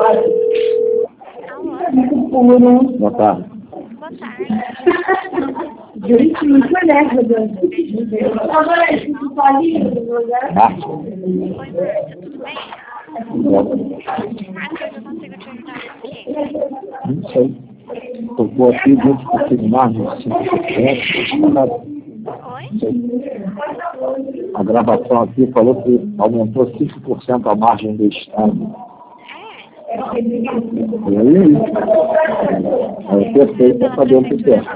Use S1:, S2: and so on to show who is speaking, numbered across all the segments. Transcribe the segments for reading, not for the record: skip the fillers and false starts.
S1: Boa tarde.
S2: Boa tarde.
S1: Márcia?
S2: Oi, Márcia, tudo bem? Márcia, hoje eu consigo te ajudar com o quê?
S1: Não sei. Tocou aqui dentro do pouquinho mais de 5%.
S2: Oi?
S1: A gravação aqui falou que aumentou 5% a margem do Estado.
S2: É?
S1: E aí? É perfeito para saber o que é.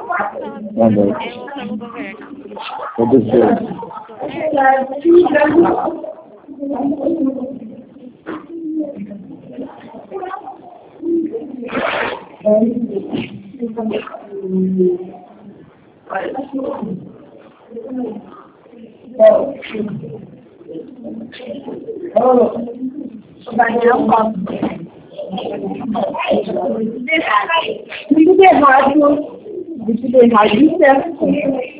S2: Pelo governo.
S1: Observe.
S3: Muito errado. Muito errado. Isso é assim.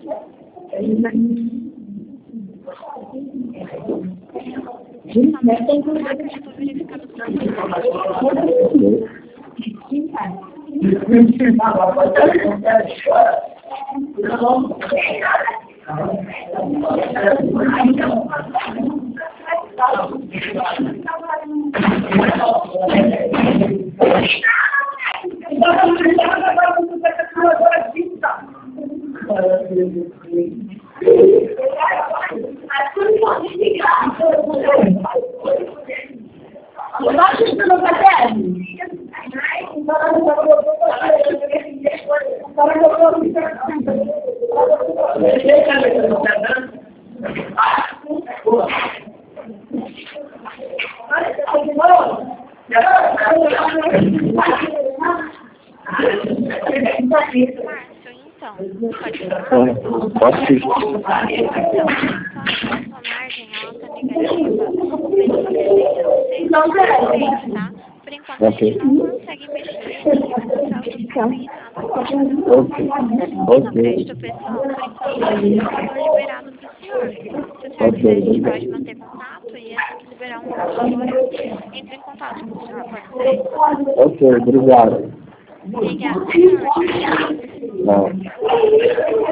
S3: Pode ser.
S2: A margem alta negativa, tá? Por enquanto a gente não consegue mexer no crédito pessoal, por enquanto a gente não liberado para o senhor. Se o senhor quiser, a gente pode manter contato e assim que liberar um valor, entre em contato com o senhor, pode ser?
S1: Ok, obrigado.
S2: Obrigada, senhor.
S1: Não.